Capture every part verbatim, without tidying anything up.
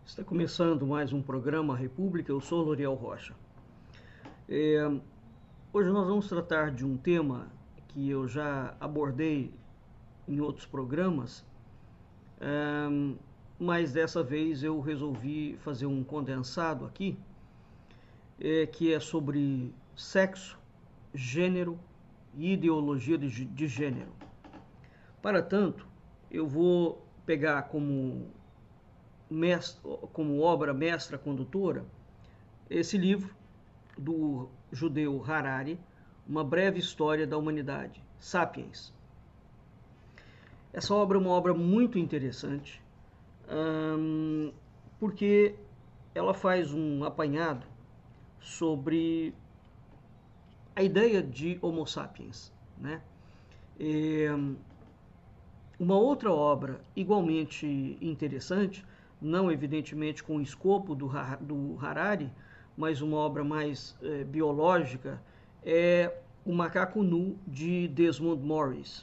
Está começando mais um programa República, eu sou Loriel Rocha. É, hoje nós vamos tratar de um tema que eu já abordei em outros programas, é, mas dessa vez eu resolvi fazer um condensado aqui, é, que é sobre sexo, gênero e ideologia de, de gênero. Para tanto, eu vou pegar como Mestra, como obra mestra condutora, esse livro do judeu Harari, Uma Breve História da Humanidade, Sapiens. Essa obra é uma obra muito interessante, hum, porque ela faz um apanhado sobre a ideia de Homo sapiens, né? E uma outra obra igualmente interessante, não evidentemente com o escopo do, do Harari, mas uma obra mais é, biológica, é O Macaco Nu, de Desmond Morris.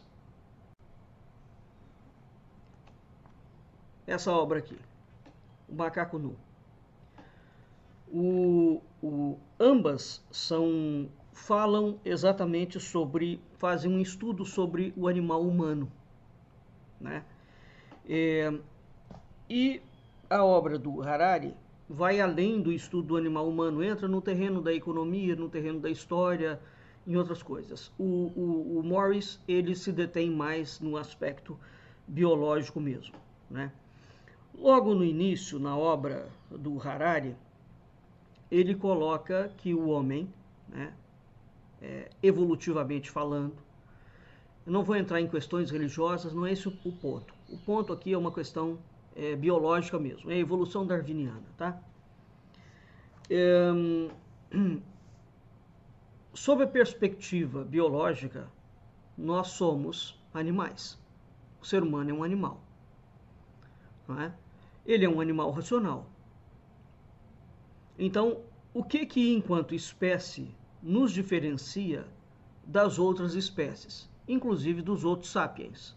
Essa obra aqui, O Macaco Nu. O, o, ambas são, falam exatamente sobre, fazem um estudo sobre o animal humano, né? É, e a obra do Harari vai além do estudo do animal humano, entra no terreno da economia, no terreno da história, em outras coisas. O, o, o Morris, ele se detém mais no aspecto biológico mesmo, né? Logo no início, na obra do Harari, ele coloca que o homem, né, é, evolutivamente falando, eu não vou entrar em questões religiosas, não é esse o ponto. O ponto aqui é uma questão é, biológica mesmo, é a evolução darwiniana, tá? É, sob a perspectiva biológica, nós somos animais. O ser humano é um animal, não é? Ele é um animal racional. Então, o que que, enquanto espécie, nos diferencia das outras espécies, inclusive dos outros sapiens?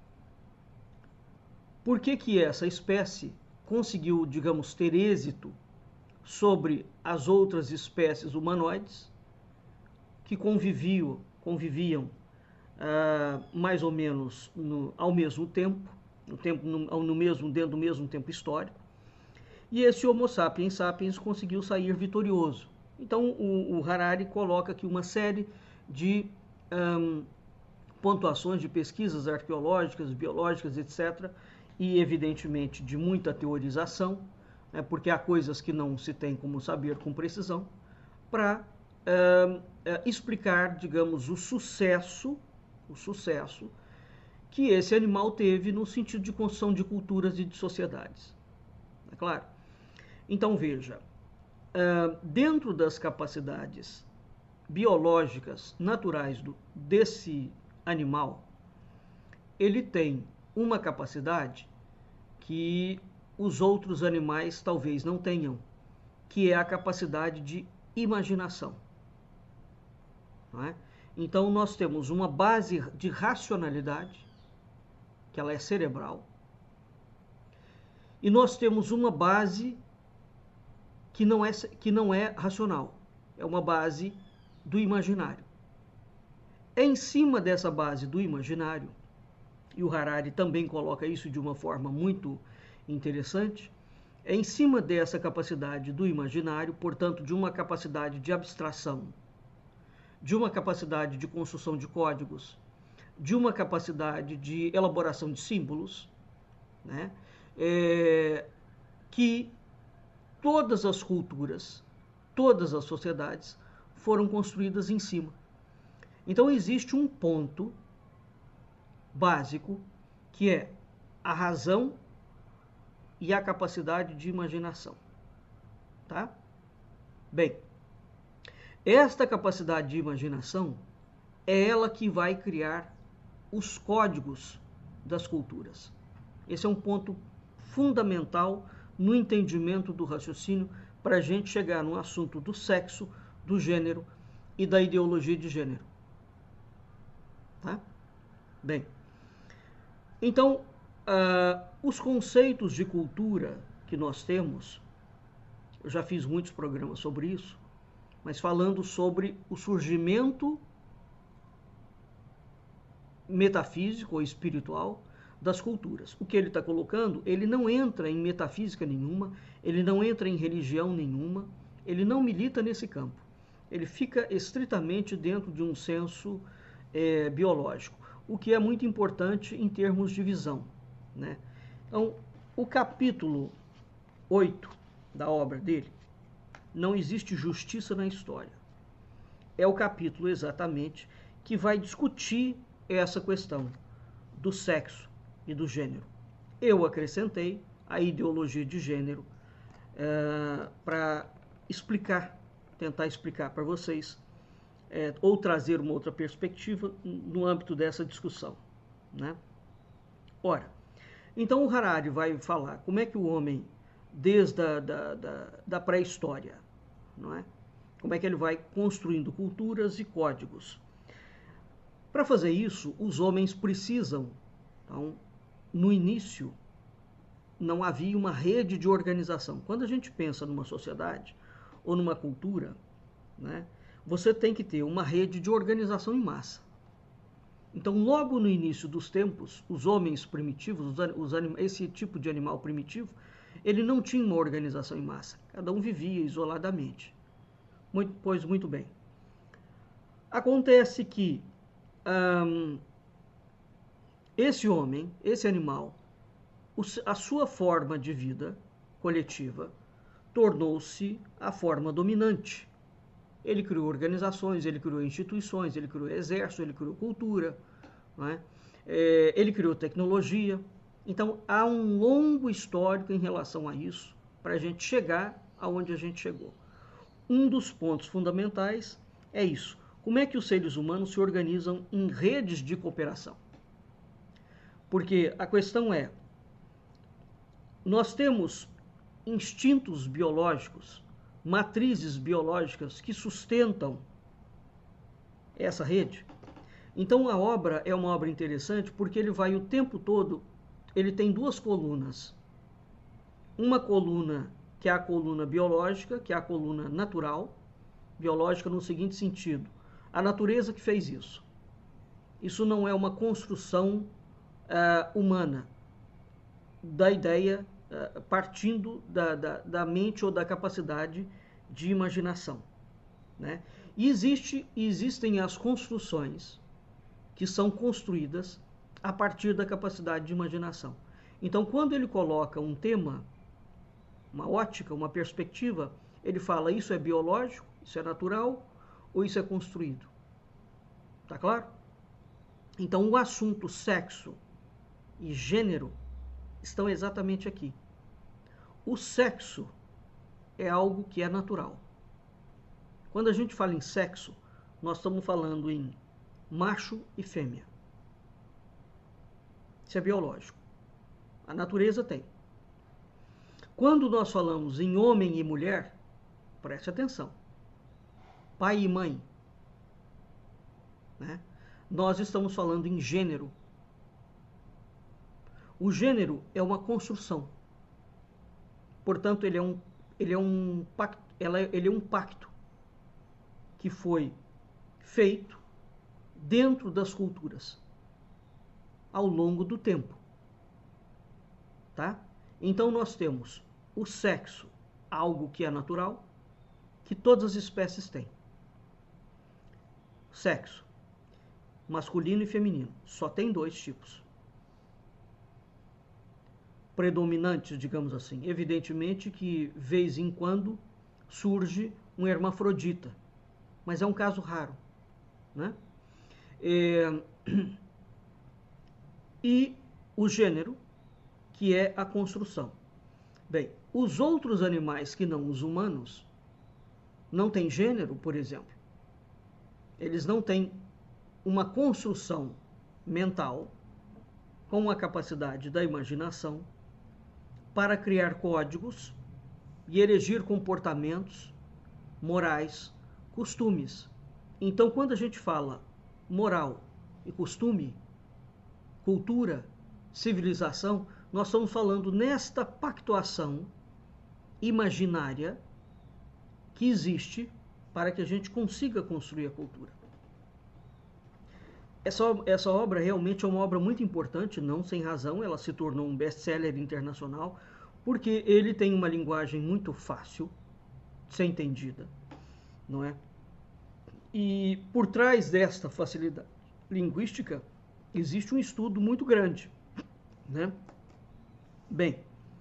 Por que que essa espécie conseguiu, digamos, ter êxito sobre as outras espécies humanoides que conviviam, conviviam uh, mais ou menos no, ao mesmo tempo, no, tempo no, no mesmo, dentro do mesmo tempo histórico, e esse Homo sapiens sapiens conseguiu sair vitorioso. Então o, o Harari coloca aqui uma série de um, pontuações de pesquisas arqueológicas, biológicas, etcétera, e evidentemente de muita teorização, né, porque há coisas que não se tem como saber com precisão, para uh, uh, explicar, digamos, o sucesso, o sucesso que esse animal teve no sentido de construção de culturas e de sociedades. É claro? Então veja, uh, dentro das capacidades biológicas naturais do, desse animal, ele tem uma capacidade que os outros animais talvez não tenham, que é a capacidade de imaginação. Não é? Então nós temos uma base de racionalidade, que ela é cerebral, e nós temos uma base que não é, que não é racional, é uma base do imaginário. É em cima dessa base do imaginário, e o Harari também coloca isso de uma forma muito interessante, é em cima dessa capacidade do imaginário, portanto, de uma capacidade de abstração, de uma capacidade de construção de códigos, de uma capacidade de elaboração de símbolos, né, é, que todas as culturas, todas as sociedades foram construídas em cima. Então existe um ponto básico que é a razão e a capacidade de imaginação, tá? Bem, esta capacidade de imaginação é ela que vai criar os códigos das culturas. Esse é um ponto fundamental no entendimento do raciocínio para a gente chegar no assunto do sexo, do gênero e da ideologia de gênero. Tá? Bem, então, uh, os conceitos de cultura que que nós temos, eu já fiz muitos programas sobre isso, mas falando sobre o surgimento metafísico ou espiritual das culturas. O que ele está colocando, ele não entra em metafísica nenhuma, ele não entra em religião nenhuma, ele não milita nesse campo. Ele fica estritamente dentro de um senso é, biológico, o que é muito importante em termos de visão, né? Então, o capítulo oito da obra dele, Não Existe Justiça na História, é o capítulo exatamente que vai discutir essa questão do sexo e do gênero. Eu acrescentei a ideologia de gênero é, para explicar, tentar explicar para vocês, é, ou trazer uma outra perspectiva no âmbito dessa discussão, né? Ora, então o Harari vai falar como é que o homem, desde a da, da, da pré-história, não é? Como é que ele vai construindo culturas e códigos. Para fazer isso, os homens precisam, então, no início, não havia uma rede de organização. Quando a gente pensa numa sociedade ou numa cultura, né, você tem que ter uma rede de organização em massa. Então, logo no início dos tempos, os homens primitivos, os anim, esse tipo de animal primitivo, ele não tinha uma organização em massa. Cada um vivia isoladamente. Muito, pois muito bem. Acontece que hum, esse homem, esse animal, a sua forma de vida coletiva tornou-se a forma dominante. Ele criou organizações, ele criou instituições, ele criou exército, ele criou cultura, não é? É, ele criou tecnologia. Então, há um longo histórico em relação a isso, para a gente chegar aonde a gente chegou. Um dos pontos fundamentais é isso. Como é que os seres humanos se organizam em redes de cooperação? Porque a questão é, nós temos instintos biológicos, matrizes biológicas que sustentam essa rede. Então a obra é uma obra interessante porque ele vai o tempo todo, ele tem duas colunas. Uma coluna que é a coluna biológica, que é a coluna natural, biológica no seguinte sentido, a natureza que fez isso. Isso não é uma construção uh, humana, da ideia uh, partindo da, da, da mente ou da capacidade de imaginação, né? E existe, existem as construções que são construídas a partir da capacidade de imaginação. Então, quando ele coloca um tema, uma ótica, uma perspectiva, ele fala isso é biológico, isso é natural ou isso é construído. Tá claro? Então, o assunto sexo e gênero estão exatamente aqui. O sexo é algo que é natural. Quando a gente fala em sexo, nós estamos falando em macho e fêmea. Isso é biológico. A natureza tem. Quando nós falamos em homem e mulher, preste atenção. Pai e mãe, né? Nós estamos falando em gênero. O gênero é uma construção. Portanto, ele é um, ele é um pacto, ele é um pacto que foi feito dentro das culturas ao longo do tempo, tá? Então nós temos o sexo, algo que é natural, que todas as espécies têm. Sexo, masculino e feminino, só tem dois tipos predominantes, digamos assim. Evidentemente que, vez em quando, surge um hermafrodita, mas é um caso raro, né? É... E o gênero, que é a construção. Bem, os outros animais que não os humanos não têm gênero, por exemplo. Eles não têm uma construção mental com a capacidade da imaginação para criar códigos e erigir comportamentos morais, costumes. Então, quando a gente fala moral e costume, cultura, civilização, nós estamos falando nesta pactuação imaginária que existe para que a gente consiga construir a cultura. Essa, essa obra realmente é uma obra muito importante, não sem razão, ela se tornou um best-seller internacional, porque ele tem uma linguagem muito fácil de ser entendida, não é? E por trás desta facilidade linguística existe um estudo muito grande, né? Bem,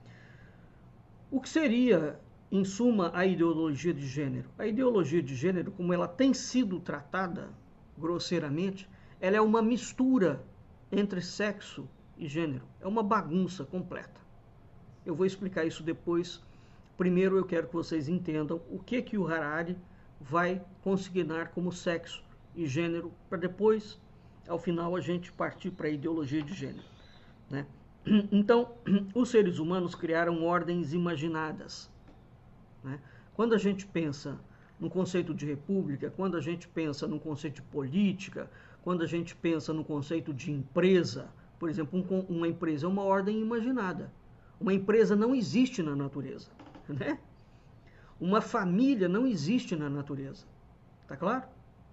o que seria, em suma, a ideologia de gênero? A ideologia de gênero, como ela tem sido tratada grosseiramente, ela é uma mistura entre sexo e gênero. É uma bagunça completa. Eu vou explicar isso depois. Primeiro eu quero que vocês entendam o que, que o Harari vai consignar como sexo e gênero, para depois, ao final, a gente partir para a ideologia de gênero, né? Então, os seres humanos criaram ordens imaginadas, né? Quando a gente pensa no conceito de república, quando a gente pensa no conceito de política, quando a gente pensa no conceito de empresa, por exemplo, um, uma empresa é uma ordem imaginada. Uma empresa não existe na natureza, né? Uma família não existe na natureza, tá claro?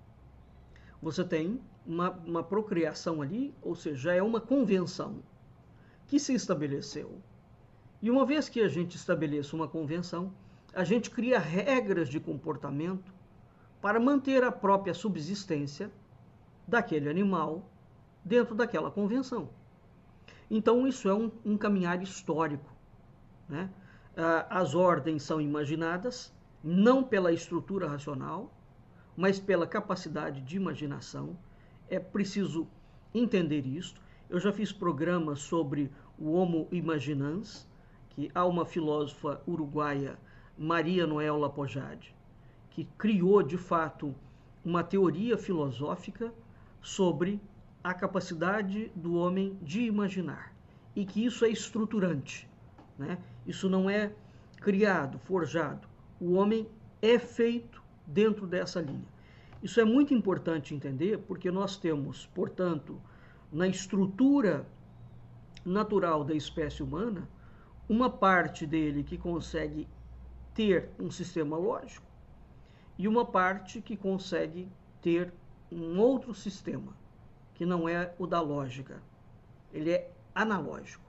Você tem uma, uma procriação ali, ou seja, é uma convenção que se estabeleceu. E uma vez que a gente estabeleça uma convenção, a gente cria regras de comportamento para manter a própria subsistência daquele animal dentro daquela convenção. Então isso é um, um caminhar histórico, né? As ordens são imaginadas não pela estrutura racional, mas pela capacidade de imaginação. É preciso entender isto. Eu já fiz programas sobre o Homo imaginans, que há uma filósofa uruguaia, Maria Noel Pojade, que criou de fato uma teoria filosófica sobre a capacidade do homem de imaginar, e que isso é estruturante, né? Isso não é criado, forjado. O homem é feito dentro dessa linha. Isso é muito importante entender, porque nós temos, portanto, na estrutura natural da espécie humana, uma parte dele que consegue ter um sistema lógico e uma parte que consegue ter um outro sistema, que não é o da lógica. Ele é analógico,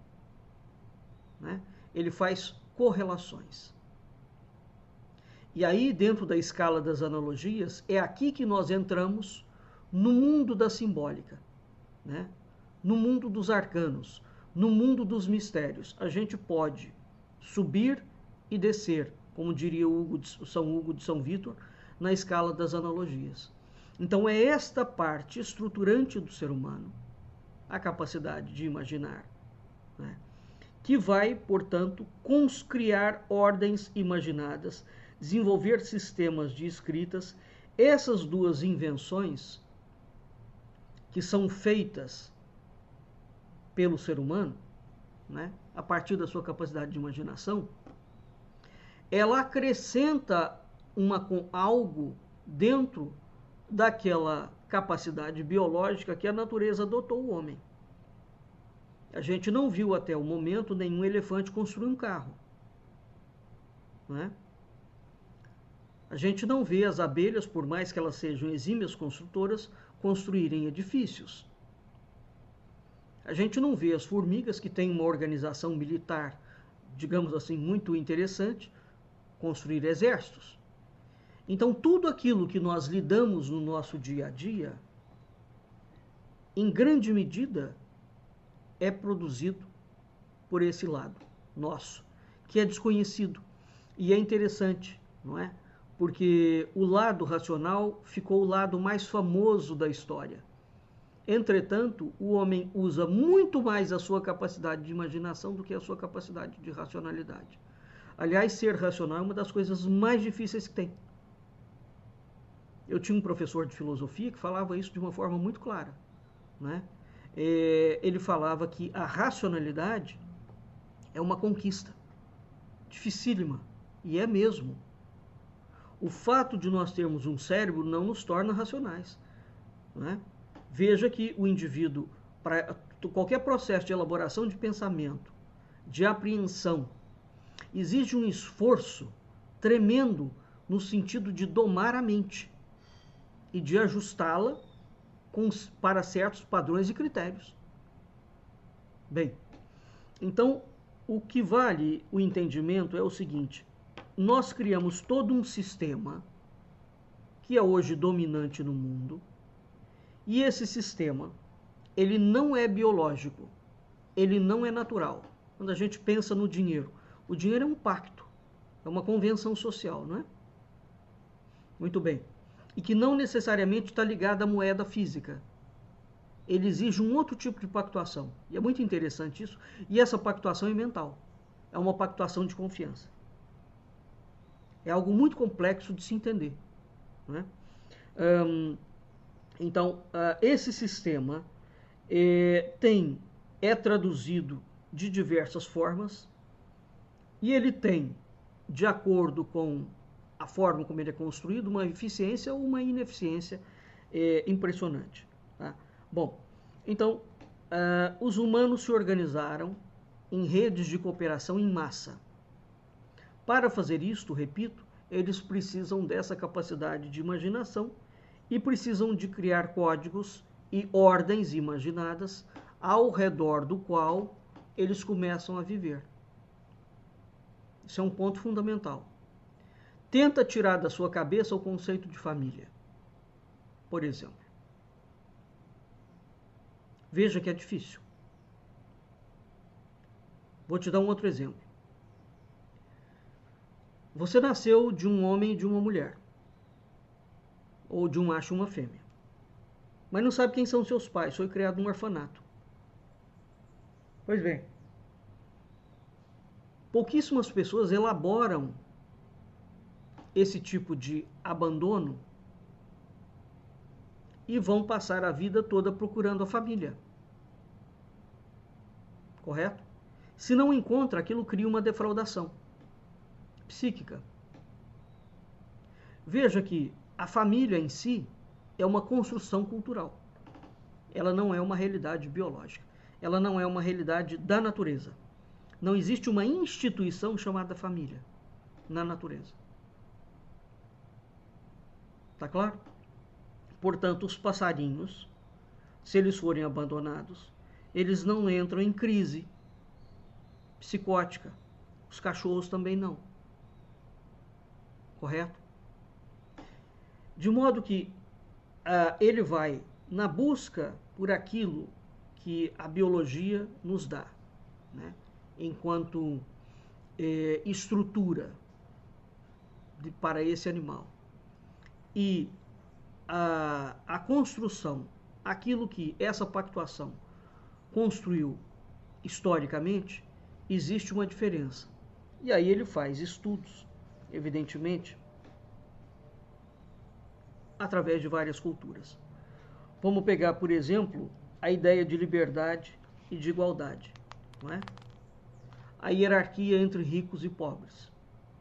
né? Ele faz correlações. E aí, dentro da escala das analogias, é aqui que nós entramos no mundo da simbólica, né? No mundo dos arcanos, no mundo dos mistérios. A gente pode subir e descer, como diria o, Hugo de, o São Hugo de São Vítor, na escala das analogias. Então é esta parte estruturante do ser humano, a capacidade de imaginar, né? Que vai, portanto, criar ordens imaginadas, desenvolver sistemas de escritas. Essas duas invenções, que são feitas pelo ser humano, né, a partir da sua capacidade de imaginação, ela acrescenta uma, algo dentro daquela capacidade biológica que a natureza dotou o homem. A gente não viu até o momento nenhum elefante construir um carro, né? A gente não vê as abelhas, por mais que elas sejam exímias construtoras, construírem edifícios. A gente não vê as formigas, que têm uma organização militar, digamos assim, muito interessante, construir exércitos. Então, tudo aquilo que nós lidamos no nosso dia a dia, em grande medida, é produzido por esse lado nosso, que é desconhecido. E é interessante, não é? Porque o lado racional ficou o lado mais famoso da história. Entretanto, o homem usa muito mais a sua capacidade de imaginação do que a sua capacidade de racionalidade. Aliás, ser racional é uma das coisas mais difíceis que tem. Eu tinha um professor de filosofia que falava isso de uma forma muito clara, né? É, ele falava que a racionalidade é uma conquista dificílima, e é mesmo. O fato de nós termos um cérebro não nos torna racionais, né? Veja que o indivíduo, para qualquer processo de elaboração de pensamento, de apreensão, exige um esforço tremendo no sentido de domar a mente e de ajustá-la para certos padrões e critérios. Bem, então, o que vale o entendimento é o seguinte: nós criamos todo um sistema que é hoje dominante no mundo, e esse sistema, ele não é biológico, ele não é natural. Quando a gente pensa no dinheiro, o dinheiro é um pacto, é uma convenção social, não é? Muito bem. E que não necessariamente está ligado à moeda física. Ele exige um outro tipo de pactuação. E é muito interessante isso. E essa pactuação é mental. É uma pactuação de confiança. É algo muito complexo de se entender, não é? Hum, então, uh, esse sistema é, tem, é traduzido de diversas formas e ele tem, de acordo com a forma como ele é construído, uma eficiência ou uma ineficiência é, impressionante. Tá? Bom, então, uh, os humanos se organizaram em redes de cooperação em massa. Para fazer isto, repito, eles precisam dessa capacidade de imaginação e precisam de criar códigos e ordens imaginadas ao redor do qual eles começam a viver. Isso é um ponto fundamental. Tenta tirar da sua cabeça o conceito de família, por exemplo. Veja que é difícil. Vou te dar um outro exemplo. Você nasceu de um homem e de uma mulher, ou de um macho e uma fêmea, mas não sabe quem são seus pais, foi criado num orfanato. Pois bem, pouquíssimas pessoas elaboram esse tipo de abandono e vão passar a vida toda procurando a família. Correto? Se não encontra, aquilo cria uma defraudação psíquica. Veja que a família em si é uma construção cultural. Ela não é uma realidade biológica. Ela não é uma realidade da natureza. Não existe uma instituição chamada família na natureza. Tá claro? Portanto, os passarinhos, se eles forem abandonados, eles não entram em crise psicótica. Os cachorros também não. Correto? De modo que uh, ele vai na busca por aquilo que a biologia nos dá, né? Enquanto eh, estrutura de, para esse animal. E a, a construção, aquilo que essa pactuação construiu historicamente, existe uma diferença. E aí ele faz estudos, evidentemente, através de várias culturas. Vamos pegar, por exemplo, a ideia de liberdade e de igualdade, não é? A hierarquia entre ricos e pobres.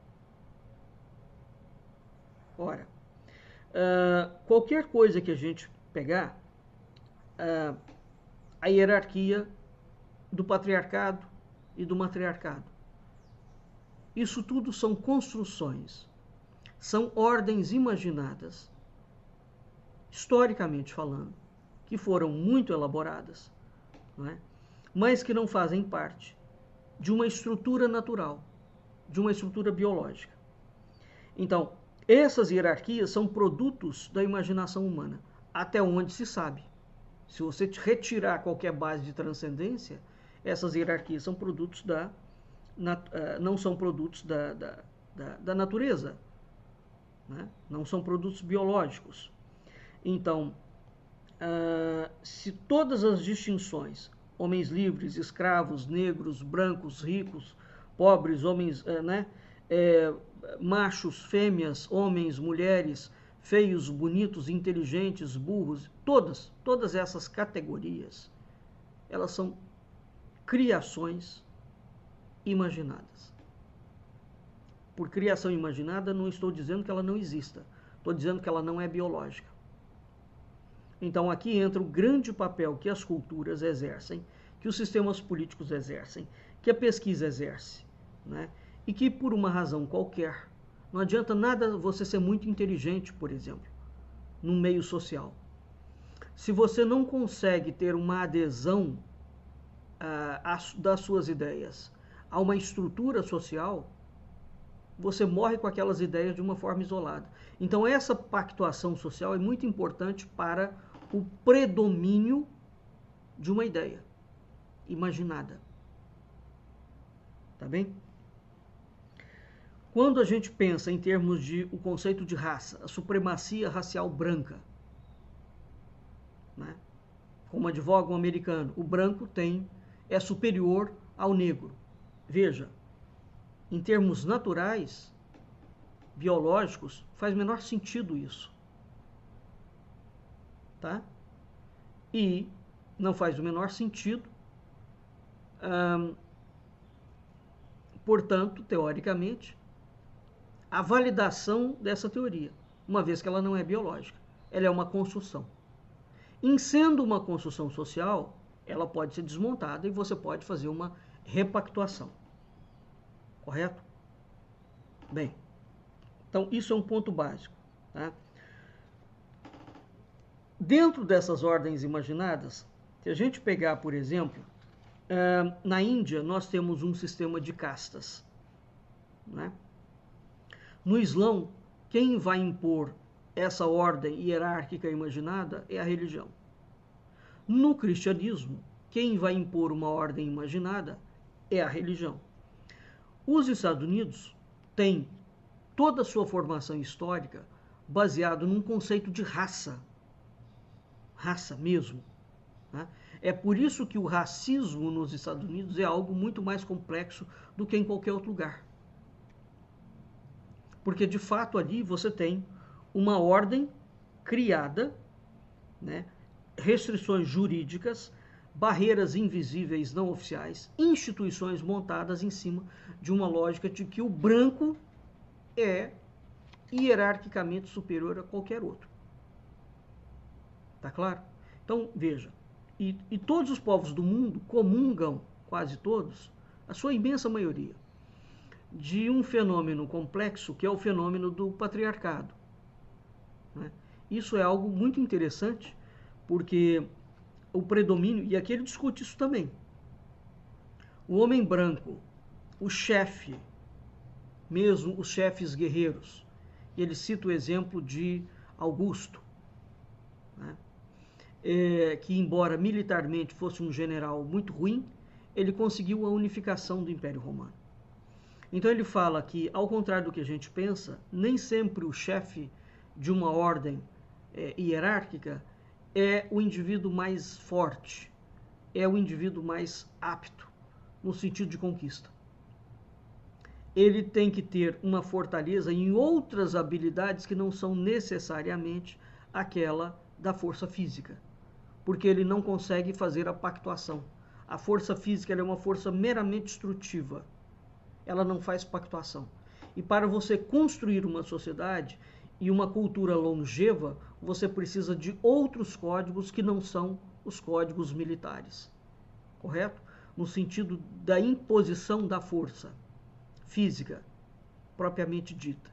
Ora, uh, qualquer coisa que a gente pegar, uh, a hierarquia do patriarcado e do matriarcado. Isso tudo são construções, são ordens imaginadas, historicamente falando, que foram muito elaboradas, não é? Mas que não fazem parte de uma estrutura natural, de uma estrutura biológica. Então, essas hierarquias são produtos da imaginação humana, até onde se sabe. Se você retirar qualquer base de transcendência, essas hierarquias são produtos da, não são produtos da, da, da, da natureza, né? Não são produtos biológicos. Então, uh, se todas as distinções, homens livres, escravos, negros, brancos, ricos, pobres, homens, uh, né, é, machos, fêmeas, homens, mulheres, feios, bonitos, inteligentes, burros, todas, todas essas categorias, elas são criações imaginadas. Por criação imaginada, não estou dizendo que ela não exista, estou dizendo que ela não é biológica. Então aqui entra o grande papel que as culturas exercem, que os sistemas políticos exercem, que a pesquisa exerce, né? e que por uma razão qualquer, não adianta nada você ser muito inteligente, por exemplo, no meio social. Se você não consegue ter uma adesão ah, das suas ideias a uma estrutura social, você morre com aquelas ideias de uma forma isolada. Então essa pactuação social é muito importante para o predomínio de uma ideia imaginada. Tá bem? Quando a gente pensa em termos de o conceito de raça, a supremacia racial branca, né? Como advoga um americano, o branco tem é superior ao negro. Veja, em termos naturais, biológicos, faz menor sentido isso. Tá? E não faz o menor sentido, hum, portanto, teoricamente, a validação dessa teoria, uma vez que ela não é biológica, ela é uma construção. Em sendo uma construção social, ela pode ser desmontada e você pode fazer uma repactuação. Correto? Bem, então isso é um ponto básico. Tá? Dentro dessas ordens imaginadas, se a gente pegar, por exemplo, na Índia nós temos um sistema de castas. Né? No Islão, quem vai impor essa ordem hierárquica imaginada é a religião. No cristianismo, quem vai impor uma ordem imaginada é a religião. Os Estados Unidos têm toda a sua formação histórica baseado num conceito de raça. Raça mesmo. Né? É por isso que o racismo nos Estados Unidos é algo muito mais complexo do que em qualquer outro lugar. Porque, de fato, ali você tem uma ordem criada, né? Restrições jurídicas, barreiras invisíveis não oficiais, instituições montadas em cima de uma lógica de que o branco é hierarquicamente superior a qualquer outro. Tá claro? Então, veja, e, e todos os povos do mundo comungam, quase todos, a sua imensa maioria, de um fenômeno complexo que é o fenômeno do patriarcado. Né? Isso é algo muito interessante, porque o predomínio, e aqui ele discute isso também, o homem branco, o chefe, mesmo os chefes guerreiros, ele cita o exemplo de Augusto, né? é, que embora militarmente fosse um general muito ruim, ele conseguiu a unificação do Império Romano. Então ele fala que, ao contrário do que a gente pensa, nem sempre o chefe de uma ordem é, hierárquica é o indivíduo mais forte, é o indivíduo mais apto, no sentido de conquista. Ele tem que ter uma fortaleza em outras habilidades que não são necessariamente aquela da força física, porque ele não consegue fazer a pactuação. A força física ela é uma força meramente destrutiva, ela não faz pactuação. E para você construir uma sociedade e uma cultura longeva, você precisa de outros códigos que não são os códigos militares, correto? No sentido da imposição da força física, propriamente dita.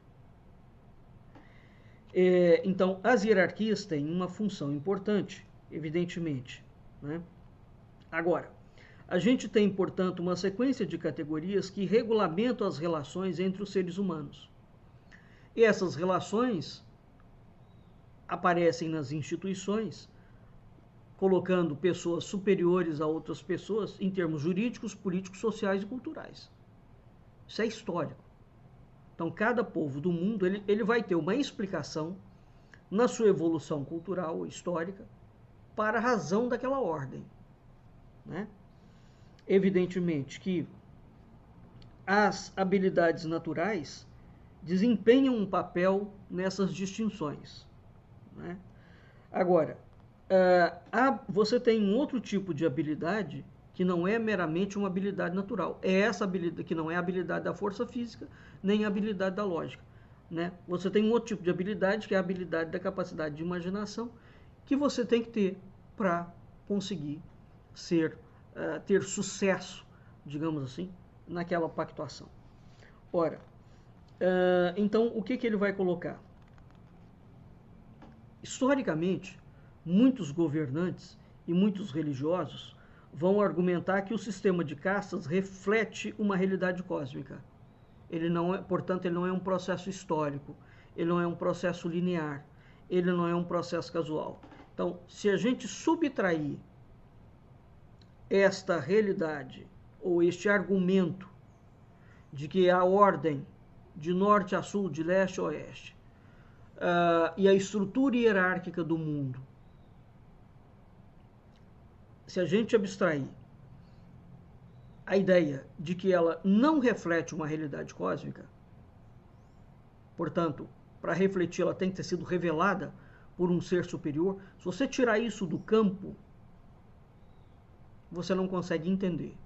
É, então, as hierarquias têm uma função importante, evidentemente. Né? Agora, a gente tem, portanto, uma sequência de categorias que regulamentam as relações entre os seres humanos. E essas relações aparecem nas instituições, colocando pessoas superiores a outras pessoas em termos jurídicos, políticos, sociais e culturais. Isso é histórico. Então, cada povo do mundo ele, ele vai ter uma explicação na sua evolução cultural, histórica, para a razão daquela ordem. Né? Evidentemente que as habilidades naturais desempenham um papel nessas distinções. Né? Agora, uh, há, você tem um outro tipo de habilidade que não é meramente uma habilidade natural. É essa habilidade que não é a habilidade da força física, nem a habilidade da lógica. Né? Você tem um outro tipo de habilidade, que é a habilidade da capacidade de imaginação, que você tem que ter para conseguir ser, uh, ter sucesso, digamos assim, naquela pactuação. Ora, uh, então o que, que ele vai colocar? Historicamente, muitos governantes e muitos religiosos vão argumentar que o sistema de castas reflete uma realidade cósmica. Ele não é, portanto, ele não é um processo histórico, ele não é um processo linear, ele não é um processo casual. Então, se a gente subtrair esta realidade ou este argumento de que a ordem de norte a sul, de leste a oeste, uh, e a estrutura hierárquica do mundo, se a gente abstrair a ideia de que ela não reflete uma realidade cósmica, portanto, para refletir ela tem que ter sido revelada por um ser superior, se você tirar isso do campo, você não consegue entender,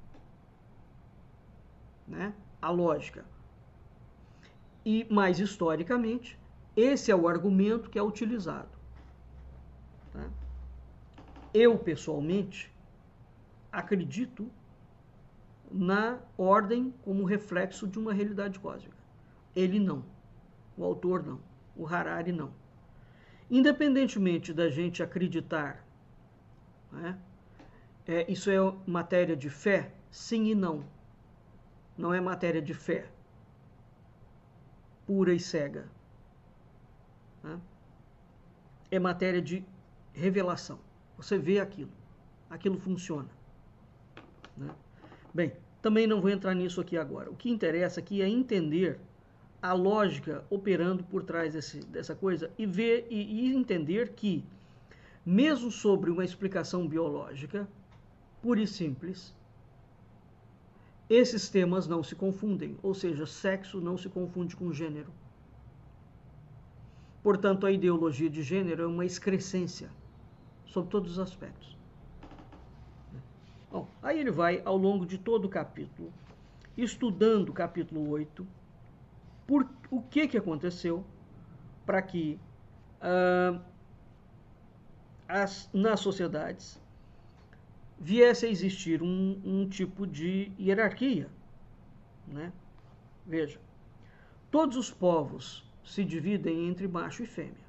né, a lógica. E, mais historicamente, esse é o argumento que é utilizado. Tá? Eu, pessoalmente, acredito na ordem como reflexo de uma realidade cósmica. Ele não. O autor não. O Harari não. Independentemente da gente acreditar, né, é, isso é matéria de fé? Sim e não. Não é matéria de fé pura e cega. Né? É matéria de revelação. Você vê aquilo. Aquilo funciona. Né? Bem, também não vou entrar nisso aqui agora. O que interessa aqui é entender a lógica operando por trás desse, dessa coisa e ver e, e entender que, mesmo sobre uma explicação biológica, pura e simples, esses temas não se confundem, ou seja, sexo não se confunde com gênero. Portanto, a ideologia de gênero é uma excrescência sobre todos os aspectos. Bom, aí ele vai, ao longo de todo o capítulo, estudando o capítulo oito, por o que, que aconteceu para que ah, as, nas sociedades viesse a existir um, um tipo de hierarquia. Né? Veja, todos os povos se dividem entre macho e fêmea.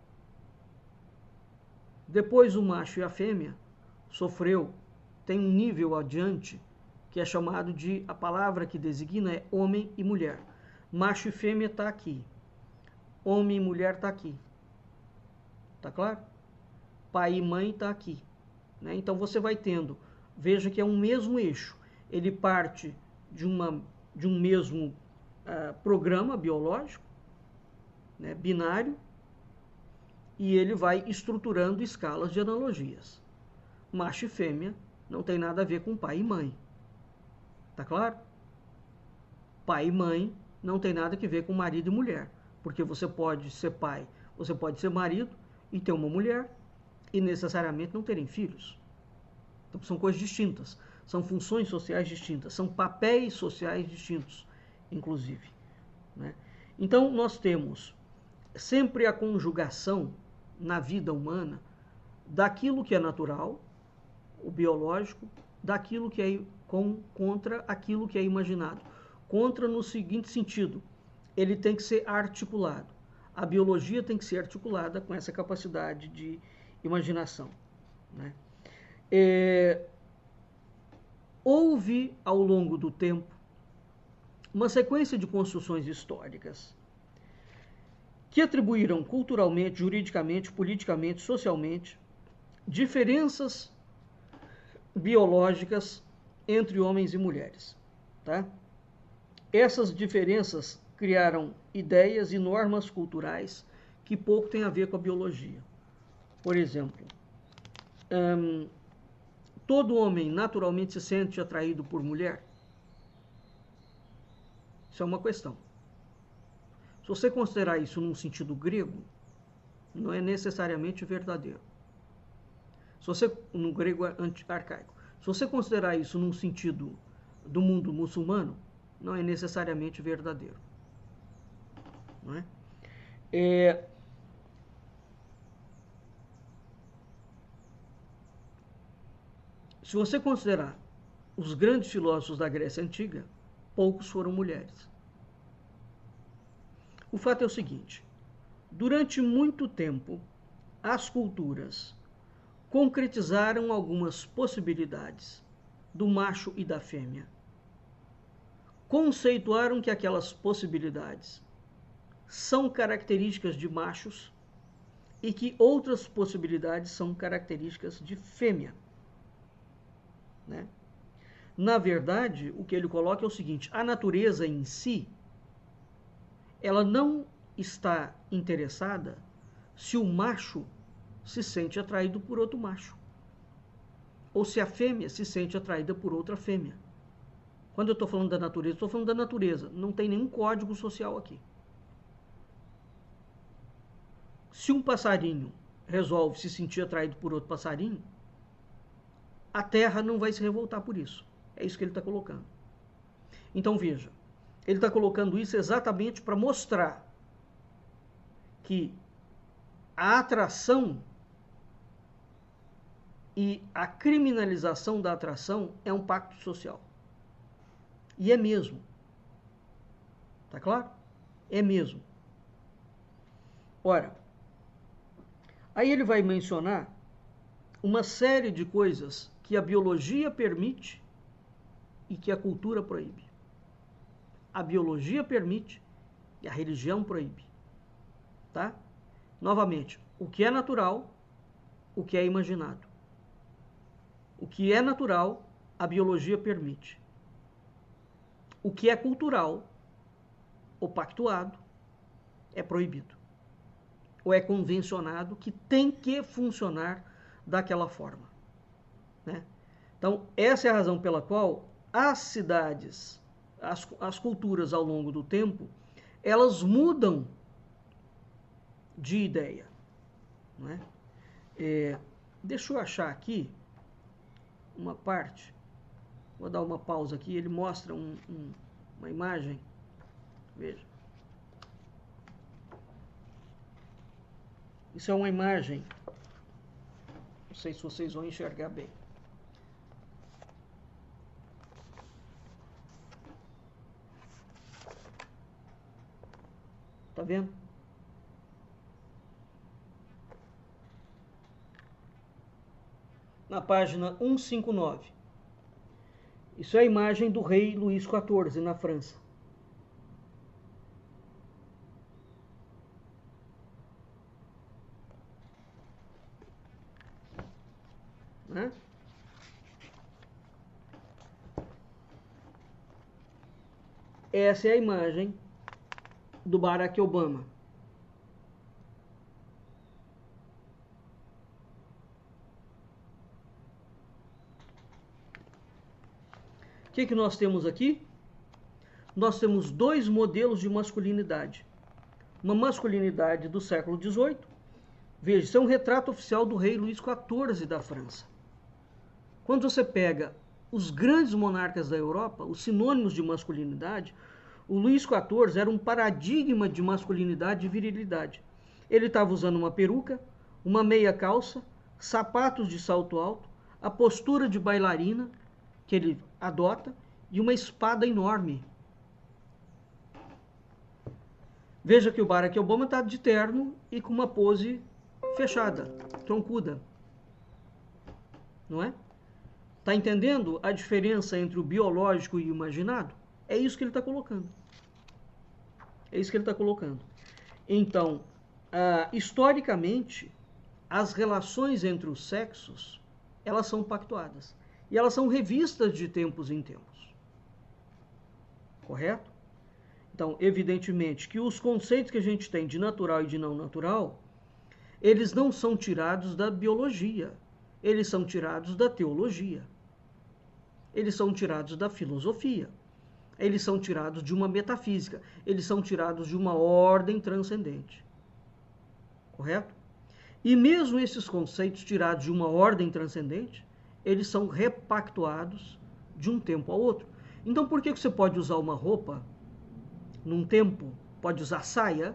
Depois o macho e a fêmea sofreu, tem um nível adiante, que é chamado de, a palavra que designa é homem e mulher. Macho e fêmea está aqui. Homem e mulher está aqui. Tá claro? Pai e mãe está aqui. Né? Então você vai tendo, veja que é um mesmo eixo. Ele parte de, uma, de um mesmo uh, programa biológico, né, binário, e ele vai estruturando escalas de analogias. Macho e fêmea não tem nada a ver com pai e mãe. Tá claro? Pai e mãe não tem nada a ver com marido e mulher, porque você pode ser pai, você pode ser marido e ter uma mulher e necessariamente não terem filhos. Então são coisas distintas, são funções sociais distintas, são papéis sociais distintos, inclusive. Né? Então nós temos sempre a conjugação na vida humana daquilo que é natural, o biológico, daquilo que é com, contra aquilo que é imaginado. Contra no seguinte sentido, ele tem que ser articulado. A biologia tem que ser articulada com essa capacidade de imaginação. Né? É, houve, ao longo do tempo, uma sequência de construções históricas que atribuíram culturalmente, juridicamente, politicamente, socialmente, diferenças biológicas entre homens e mulheres. Tá? Essas diferenças criaram ideias e normas culturais que pouco têm a ver com a biologia. Por exemplo, hum, todo homem naturalmente se sente atraído por mulher? Isso é uma questão. Se você considerar isso num sentido grego, não é necessariamente verdadeiro. Se você, no grego arcaico, se você considerar isso num sentido do mundo muçulmano, não é necessariamente verdadeiro. Não é? É... Se você considerar os grandes filósofos da Grécia Antiga, poucos foram mulheres. O fato é o seguinte: durante muito tempo, as culturas concretizaram algumas possibilidades do macho e da fêmea. Conceituaram que aquelas possibilidades são características de machos e que outras possibilidades são características de fêmea, né? Na verdade, o que ele coloca é o seguinte: a natureza em si, ela não está interessada se o macho se sente atraído por outro macho, ou se a fêmea se sente atraída por outra fêmea. Quando eu estou falando da natureza, estou falando da natureza, não tem nenhum código social aqui. Se um passarinho resolve se sentir atraído por outro passarinho, a Terra não vai se revoltar por isso. É isso que ele está colocando. Então veja, ele está colocando isso exatamente para mostrar que a atração e a criminalização da atração é um pacto social. E é mesmo. Tá claro? É mesmo. Ora, aí ele vai mencionar uma série de coisas que a biologia permite e que a cultura proíbe. A biologia permite e a religião proíbe. Tá? Novamente, o que é natural, o que é imaginado. O que é natural, a biologia permite. O que é cultural, ou pactuado, é proibido. Ou é convencionado que tem que funcionar daquela forma, né? Então, essa é a razão pela qual as cidades, as, as culturas ao longo do tempo, elas mudam de ideia, não é? É, deixa eu achar aqui uma parte, vou dar uma pausa aqui, ele mostra um, um, uma imagem, veja. Isso é uma imagem, não sei se vocês vão enxergar bem. Tá vendo? Na página cento e cinquenta e nove. Isso é a imagem do rei Luís quatorze, na França. Né? Essa é a imagem do Barack Obama. O que que nós temos aqui? Nós temos dois modelos de masculinidade. Uma masculinidade do século dezoito. Veja, isso é um retrato oficial do rei Luís quatorze da França. Quando você pega os grandes monarcas da Europa, os sinônimos de masculinidade, o Luís quatorze era um paradigma de masculinidade e virilidade. Ele estava usando uma peruca, uma meia calça, sapatos de salto alto, a postura de bailarina que ele adota e uma espada enorme. Veja que o Barack Obama está de terno e com uma pose fechada, troncuda. Não é? Está entendendo a diferença entre o biológico e o imaginado? É isso que ele está colocando. É isso que ele está colocando. Então, ah, historicamente, as relações entre os sexos, elas são pactuadas. E elas são revistas de tempos em tempos. Correto? Então, evidentemente que os conceitos que a gente tem de natural e de não natural, eles não são tirados da biologia. Eles são tirados da teologia. Eles são tirados da filosofia. Eles são tirados de uma metafísica. Eles são tirados de uma ordem transcendente. Correto? E mesmo esses conceitos tirados de uma ordem transcendente, eles são repactuados de um tempo ao outro. Então, por que você pode usar uma roupa num tempo, pode usar saia?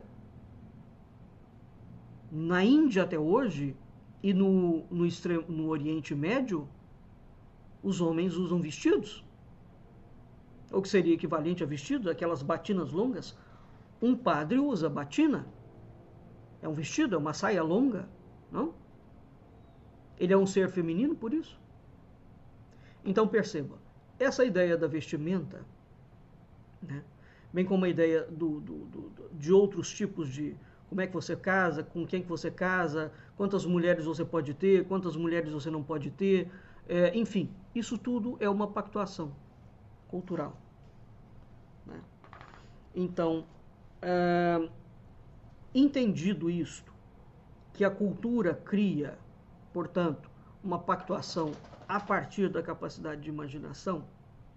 Na Índia até hoje, e no, no, extremo, no Oriente Médio, os homens usam vestidos. O que seria equivalente a vestidos, aquelas batinas longas. Um padre usa batina. É um vestido, é uma saia longa, não? Ele é um ser feminino por isso. Então perceba, essa ideia da vestimenta, né, bem como a ideia do, do, do, de outros tipos de como é que você casa, com quem que você casa, quantas mulheres você pode ter, quantas mulheres você não pode ter, é, enfim, isso tudo é uma pactuação cultural. Né? Então, é, entendido isto, que a cultura cria, portanto, uma pactuação a partir da capacidade de imaginação,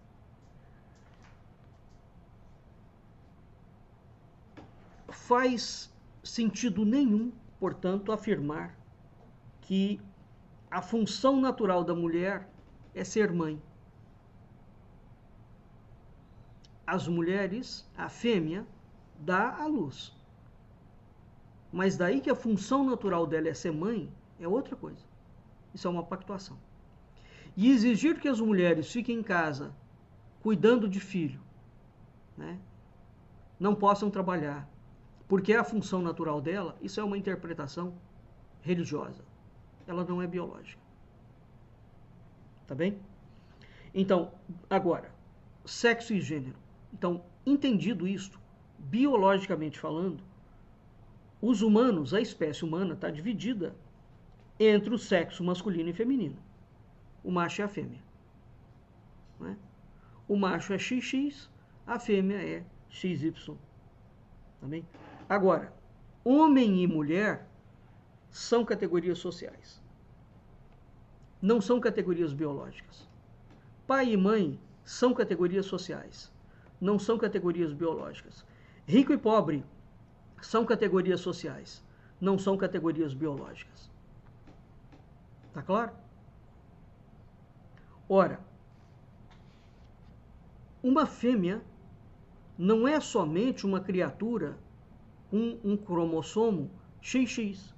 faz sentido nenhum, portanto, afirmar que a função natural da mulher é ser mãe. As mulheres, a fêmea, dá à luz. Mas daí que a função natural dela é ser mãe, é outra coisa. Isso é uma pactuação. E exigir que as mulheres fiquem em casa, cuidando de filho, né, não possam trabalhar, porque é a função natural dela, isso é uma interpretação religiosa. Ela não é biológica. Tá bem? Então, agora, sexo e gênero. Então, entendido isto, biologicamente falando, os humanos, a espécie humana, está dividida entre o sexo masculino e feminino. O macho e a fêmea. Né? O macho é xis xis, a fêmea é xis ípsilon. Tá bem? Agora, homem e mulher são categorias sociais. Não são categorias biológicas. Pai e mãe são categorias sociais. Não são categorias biológicas. Rico e pobre são categorias sociais. Não são categorias biológicas. Tá claro? Ora, uma fêmea não é somente uma criatura com um cromossomo xis xis.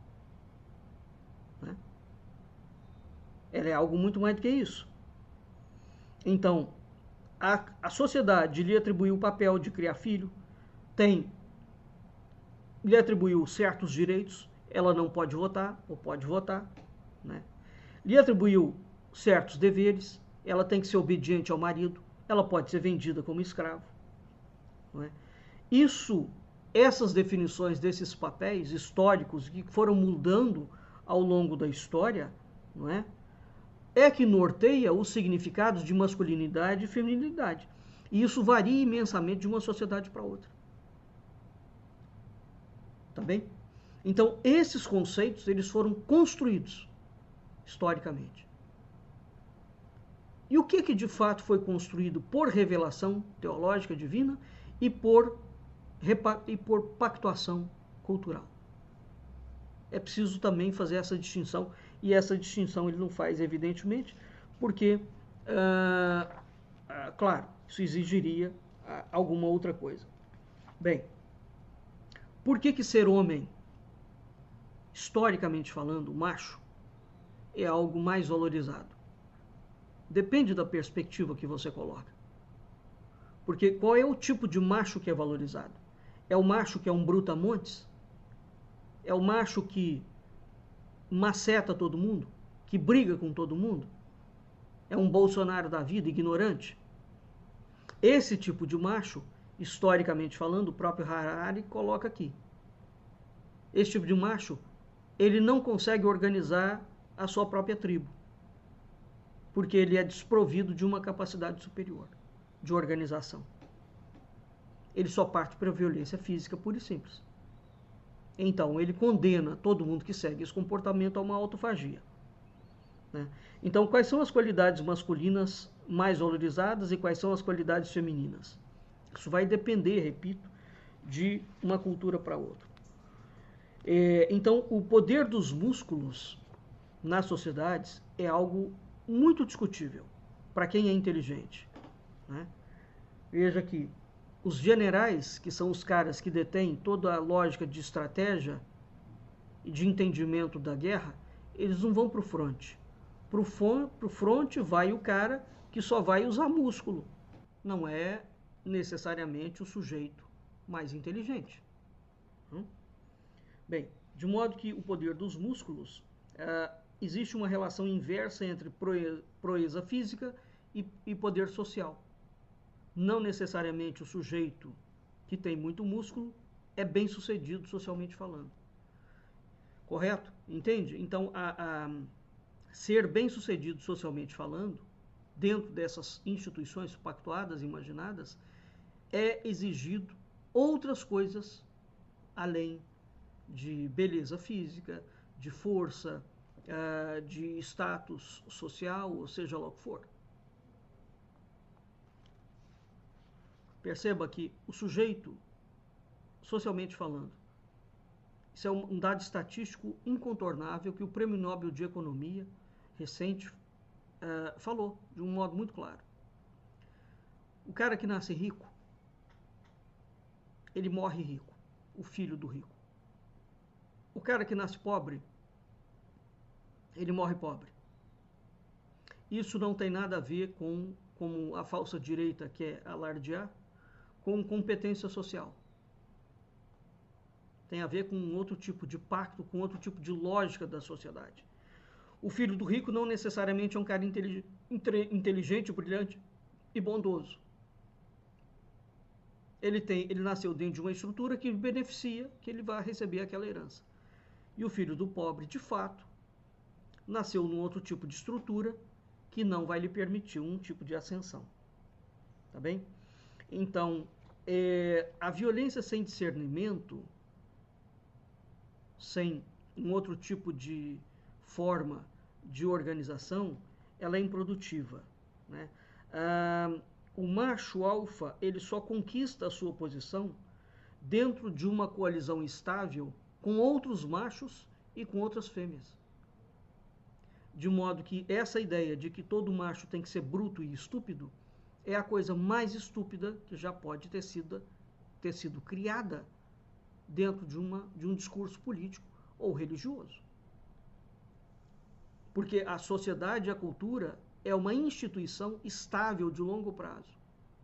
Né? Ela é algo muito mais do que isso. Então, a, a sociedade lhe atribuiu o papel de criar filho, tem, lhe atribuiu certos direitos, ela não pode votar, ou pode votar, né? Lhe atribuiu certos deveres, ela tem que ser obediente ao marido, ela pode ser vendida como escravo. Não é? Isso, essas definições desses papéis históricos que foram mudando ao longo da história, não é? É que norteia os significados de masculinidade e feminilidade. E isso varia imensamente de uma sociedade para outra. Tá bem? Então, esses conceitos, eles foram construídos historicamente. E o que que de fato foi construído por revelação teológica divina e por, e por pactuação cultural? É preciso também fazer essa distinção, e essa distinção ele não faz, evidentemente, porque, ah, ah, claro, isso exigiria ah, alguma outra coisa. Bem, por que que ser homem, historicamente falando, macho, é algo mais valorizado? Depende da perspectiva que você coloca. Porque qual é o tipo de macho que é valorizado? É o macho que é um brutamontes? É o macho que maceta todo mundo? Que briga com todo mundo? É um Bolsonaro da vida, ignorante? Esse tipo de macho, historicamente falando, o próprio Harari coloca aqui. Esse tipo de macho, ele não consegue organizar a sua própria tribo, porque ele é desprovido de uma capacidade superior de organização. Ele só parte para a violência física pura e simples. Então, ele condena todo mundo que segue esse comportamento a uma autofagia. Né? Então, quais são as qualidades masculinas mais valorizadas e quais são as qualidades femininas? Isso vai depender, repito, de uma cultura para outra. É, então, o poder dos músculos nas sociedades é algo muito discutível para quem é inteligente. Né? Veja que os generais, que são os caras que detêm toda a lógica de estratégia e de entendimento da guerra, eles não vão para o fronte. Para o fronte vai o cara que só vai usar músculo. Não é necessariamente o sujeito mais inteligente. Hum? Bem, de modo que o poder dos músculos, uh, existe uma relação inversa entre proeza física e, e poder social. Não necessariamente o sujeito que tem muito músculo é bem sucedido socialmente falando. Correto? Entende? Então, a, a ser bem sucedido socialmente falando, dentro dessas instituições pactuadas, imaginadas, é exigido outras coisas além de beleza física, de força, de status social, ou seja lá o que for. Perceba que o sujeito, socialmente falando, isso é um dado estatístico incontornável que o Prêmio Nobel de Economia recente uh, falou de um modo muito claro. O cara que nasce rico, ele morre rico, o filho do rico. O cara que nasce pobre, ele morre pobre. Isso não tem nada a ver com, como a falsa direita quer alardear, com competência social. Tem a ver com um outro tipo de pacto, com outro tipo de lógica da sociedade. O filho do rico não necessariamente é um cara inteligente, brilhante e bondoso. Ele, tem, ele nasceu dentro de uma estrutura que beneficia que ele vai receber aquela herança. E o filho do pobre, de fato, nasceu num outro tipo de estrutura que não vai lhe permitir um tipo de ascensão. Tá bem? Então, é, a violência sem discernimento, sem um outro tipo de forma de organização, ela é improdutiva. Né? Ah, o macho alfa, ele só conquista a sua posição dentro de uma coalizão estável com outros machos e com outras fêmeas. De modo que essa ideia de que todo macho tem que ser bruto e estúpido é a coisa mais estúpida que já pode ter sido, ter sido criada dentro de, uma, de um discurso político ou religioso. Porque a sociedade e a cultura é uma instituição estável de longo prazo.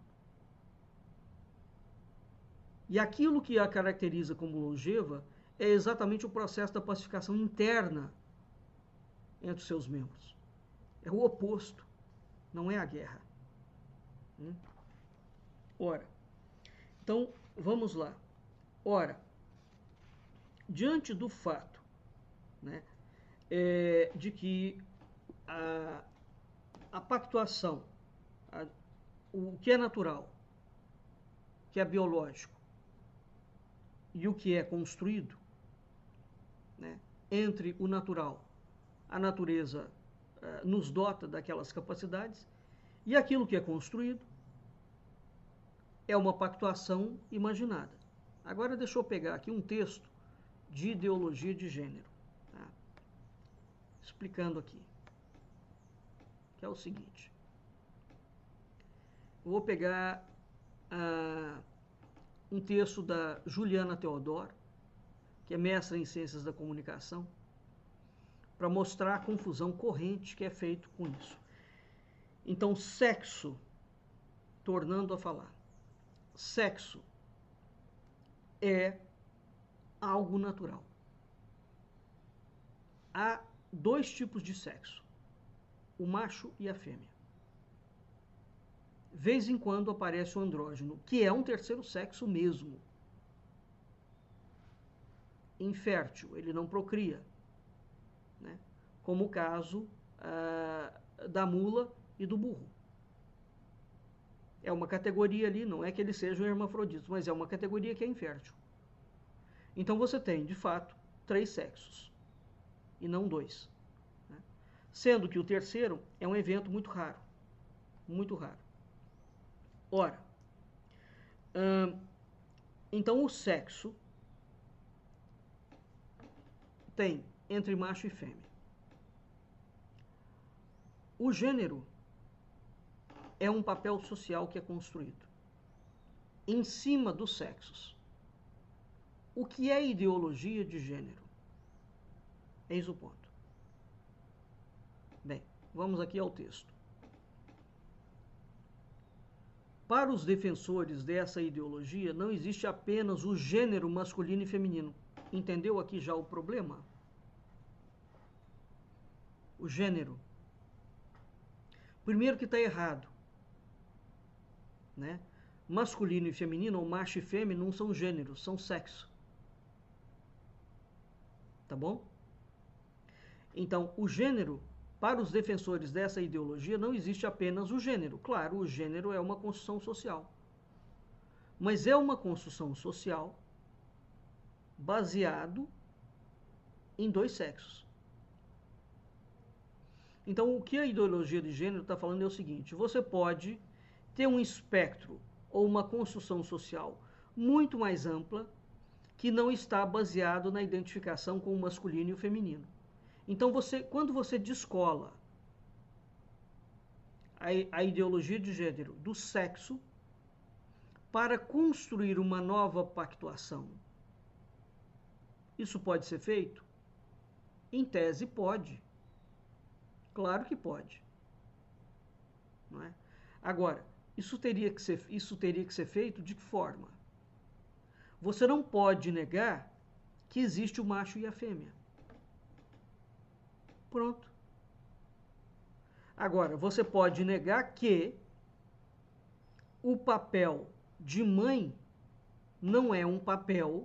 E aquilo que a caracteriza como longeva é exatamente o processo da pacificação interna entre os seus membros. É o oposto, não é a guerra. Hum? Ora, então vamos lá. Ora, diante do fato, né, é, de que a, a pactuação, a, o que é natural, que é biológico, e o que é construído, né, entre o natural, a natureza uh, nos dota daquelas capacidades, e aquilo que é construído é uma pactuação imaginada. Agora deixa eu pegar aqui um texto de ideologia de gênero, tá? Explicando aqui, que é o seguinte. Eu vou pegar uh, um texto da Juliana Teodoro, que é mestra em Ciências da Comunicação, para mostrar a confusão corrente que é feito com isso. Então, sexo, tornando a falar, sexo é algo natural. Há dois tipos de sexo, o macho e a fêmea. Vez em quando aparece o andrógeno, que é um terceiro sexo mesmo. Infértil, ele não procria, né? Como o caso ah, da mula e do burro. É uma categoria ali, não é que eles sejam hermafroditos, mas é uma categoria que é infértil. Então você tem, de fato, três sexos, e não dois. Né? Sendo que o terceiro é um evento muito raro. Muito raro. Ora, hum, então o sexo tem entre macho e fêmea. O gênero é um papel social que é construído em cima dos sexos. O que é ideologia de gênero? Eis o ponto. Bem, vamos aqui ao texto. para os defensores dessa ideologia, não existe apenas o gênero masculino e feminino. Entendeu aqui já o problema? O gênero. Primeiro que está errado, né? Masculino e feminino, ou macho e fêmea, não são gêneros, são sexo. Tá bom? Então, o gênero, para os defensores dessa ideologia, não existe apenas o gênero. Claro, o gênero é uma construção social. Mas é uma construção social baseado em dois sexos. Então, o que a ideologia de gênero está falando é o seguinte: você pode ter um espectro ou uma construção social muito mais ampla que não está baseado na identificação com o masculino e o feminino. Então, você, quando você descola a, a ideologia de gênero do sexo para construir uma nova pactuação, isso pode ser feito? Em tese, pode. Claro que pode. Não é? Agora, isso teria que ser, isso teria que ser feito de que forma? Você não pode negar que existe o macho e a fêmea. Pronto. Agora, você pode negar que o papel de mãe não é um papel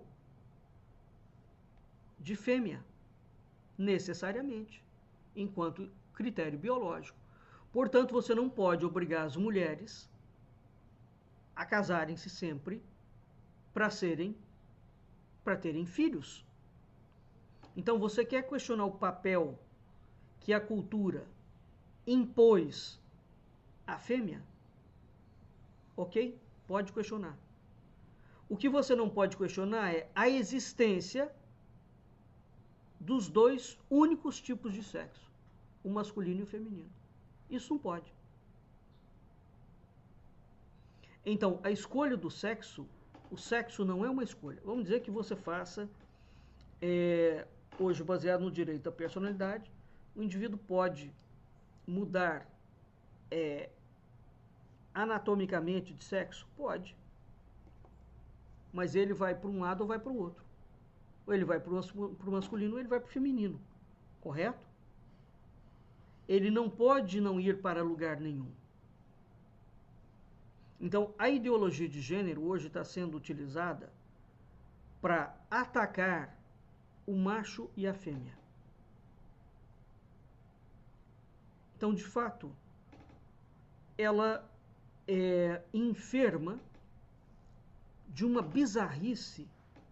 de fêmea, necessariamente, enquanto critério biológico. Portanto, você não pode obrigar as mulheres a casarem-se sempre para serem, para terem filhos. Então, você quer questionar o papel que a cultura impôs à fêmea? Ok? Pode questionar. O que você não pode questionar é a existência dos dois únicos tipos de sexo, o masculino e o feminino. Isso não pode. Então, a escolha do sexo, o sexo não é uma escolha. Vamos dizer que você faça, é, hoje baseado no direito à personalidade, o indivíduo pode mudar é, anatomicamente de sexo? Pode. Mas ele vai para um lado ou vai para o outro. Ou ele vai para o masculino ou ele vai para o feminino. Correto? Ele não pode não ir para lugar nenhum. Então, a ideologia de gênero hoje está sendo utilizada para atacar o macho e a fêmea. Então, de fato, ela é enferma de uma bizarrice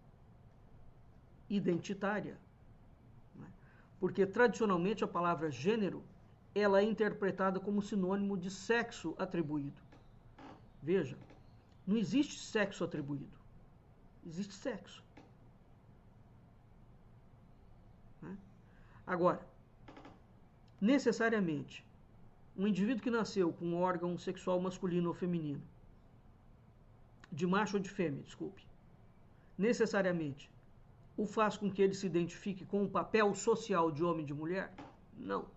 identitária. Né? Porque, tradicionalmente, a palavra gênero ela é interpretada como sinônimo de sexo atribuído. Veja, não existe sexo atribuído. Existe sexo. Né? Agora, necessariamente, um indivíduo que nasceu com um órgão sexual masculino ou feminino, de macho ou de fêmea, desculpe, necessariamente o faz com que ele se identifique com o papel social de homem e de mulher? Não.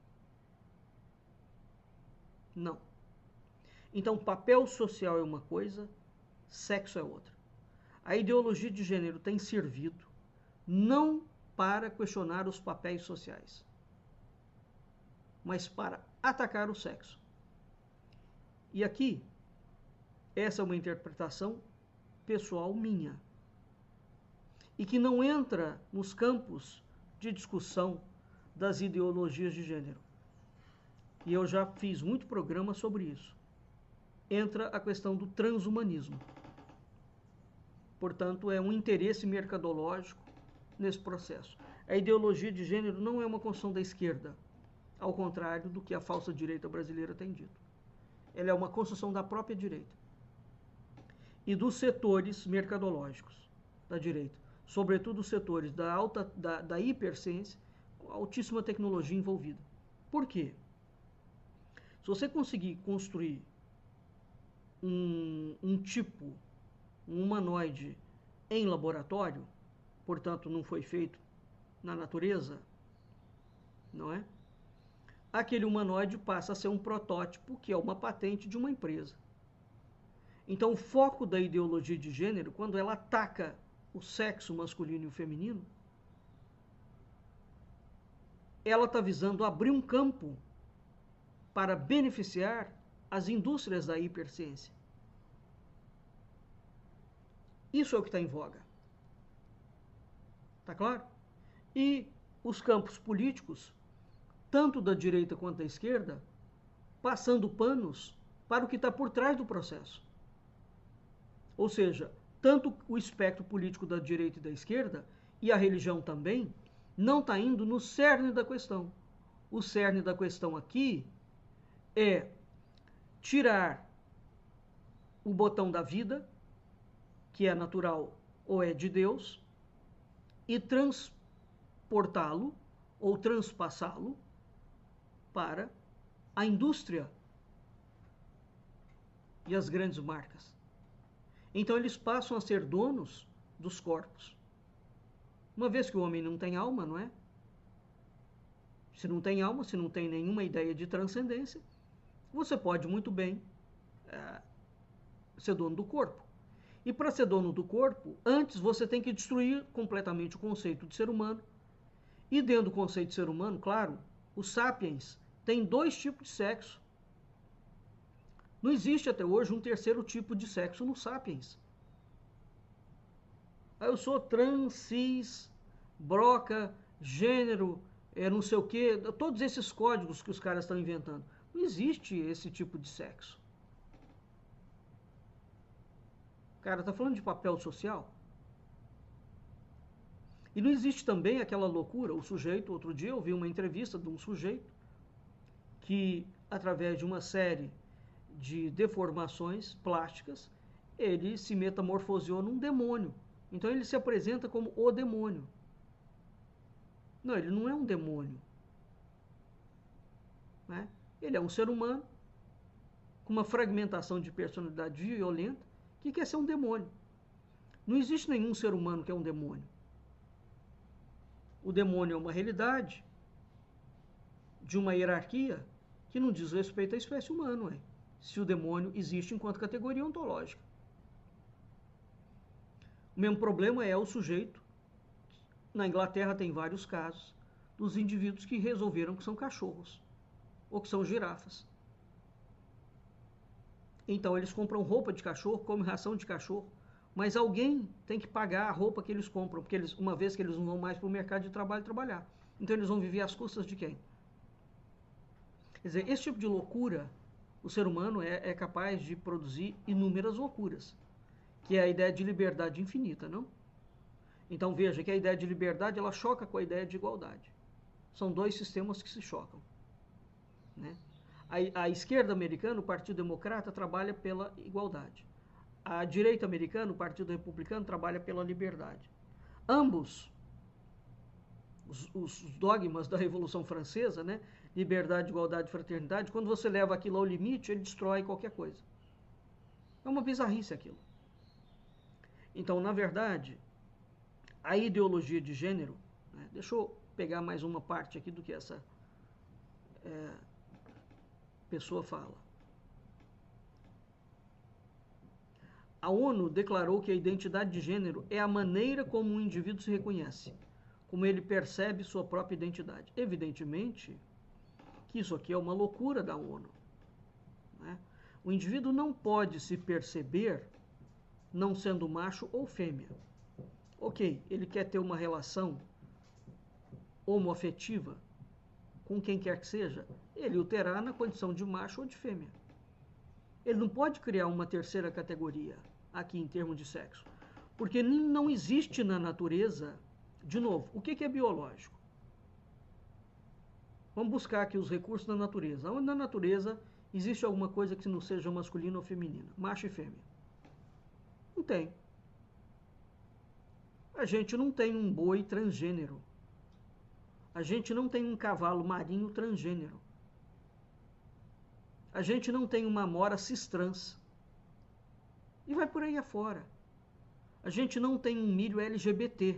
Não. Então, papel social é uma coisa, sexo é outra. A ideologia de gênero tem servido não para questionar os papéis sociais, mas para atacar o sexo. E aqui, essa é uma interpretação pessoal minha, e que não entra nos campos de discussão das ideologias de gênero. E eu já fiz muito programa sobre isso. Entra a questão do transhumanismo. Portanto, é um interesse mercadológico nesse processo. A ideologia de gênero não é uma construção da esquerda, ao contrário do que a falsa direita brasileira tem dito. Ela é uma construção da própria direita e dos setores mercadológicos da direita, sobretudo os setores da, alta, da, da hiperciência, com altíssima tecnologia envolvida. Por quê? Se você conseguir construir um, um tipo, um humanoide em laboratório, portanto não foi feito na natureza, não é? Aquele humanoide passa a ser um protótipo, que é uma patente de uma empresa. Então, o foco da ideologia de gênero, quando ela ataca o sexo masculino e o feminino, ela está visando abrir um campo para beneficiar as indústrias da hiperciência. Isso é o que está em voga. Tá claro? E os campos políticos, tanto da direita quanto da esquerda, passando panos para o que está por trás do processo. Ou seja, tanto o espectro político da direita e da esquerda, e a religião também, não está indo no cerne da questão. O cerne da questão aqui é tirar o botão da vida, que é natural ou é de Deus, e transportá-lo ou transpassá-lo para a indústria e as grandes marcas. Então eles passam a ser donos dos corpos. Uma vez que o homem não tem alma, não é? Se não tem alma, se não tem nenhuma ideia de transcendência, você pode muito bem é, ser dono do corpo. E para ser dono do corpo, antes você tem que destruir completamente o conceito de ser humano. E dentro do conceito de ser humano, claro, os sapiens têm dois tipos de sexo. Não existe até hoje um terceiro tipo de sexo nos sapiens. Eu sou trans, cis, broca, gênero, é, não sei o quê, todos esses códigos que os caras estão inventando. Não existe esse tipo de sexo. Cara, tá falando de papel social? E não existe também aquela loucura, o sujeito, outro dia eu vi uma entrevista de um sujeito que, através de uma série de deformações plásticas, ele se metamorfoseou num demônio. Então ele se apresenta como o demônio. Não, ele não é um demônio. Né? Ele é um ser humano com uma fragmentação de personalidade violenta que quer ser um demônio. Não existe nenhum ser humano que é um demônio. O demônio é uma realidade de uma hierarquia que não diz respeito à espécie humana, ué, se o demônio existe enquanto categoria ontológica. O mesmo problema é o sujeito. Na Inglaterra tem vários casos dos indivíduos que resolveram que são cachorros ou que são girafas. Então eles compram roupa de cachorro, comem ração de cachorro, mas alguém tem que pagar a roupa que eles compram, porque eles, uma vez que eles não vão mais para o mercado de trabalho trabalhar. Então eles vão viver às custas de quem? Quer dizer, esse tipo de loucura, o ser humano é, é capaz de produzir inúmeras loucuras, que é a ideia de liberdade infinita, não? Então veja que a ideia de liberdade ela choca com a ideia de igualdade. São dois sistemas que se chocam. Né? A, a esquerda americana, o Partido Democrata, trabalha pela igualdade. A direita americana, o Partido Republicano, trabalha pela liberdade. Ambos, os, os dogmas da Revolução Francesa, né? Liberdade, igualdade, fraternidade, quando você leva aquilo ao limite, ele destrói qualquer coisa. É uma bizarrice aquilo. Então, na verdade, a ideologia de gênero, né? Deixa eu pegar mais uma parte aqui do que essa é, pessoa fala. A ONU declarou que a identidade de gênero é a maneira como um indivíduo se reconhece, como ele percebe sua própria identidade. Evidentemente que isso aqui é uma loucura da ONU. Né? O indivíduo não pode se perceber não sendo macho ou fêmea. Ok, ele quer ter uma relação homoafetiva com quem quer que seja, ele o terá na condição de macho ou de fêmea. Ele não pode criar uma terceira categoria aqui em termos de sexo, porque não existe na natureza, de novo, o que é biológico? Vamos buscar aqui os recursos da natureza. Onde na natureza existe alguma coisa que não seja masculina ou feminina, macho e fêmea? Não tem. A gente não tem um boi transgênero. A gente não tem um cavalo marinho transgênero. A gente não tem uma amora cis-trans. E vai por aí afora. A gente não tem um milho L G B T.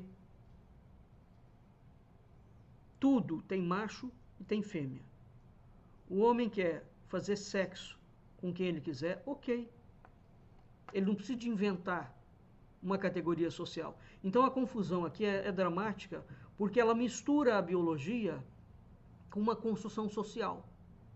Tudo tem macho e tem fêmea. O homem quer fazer sexo com quem ele quiser, ok. Ele não precisa de inventar uma categoria social. Então a confusão aqui é, é dramática, porque ela mistura a biologia com uma construção social.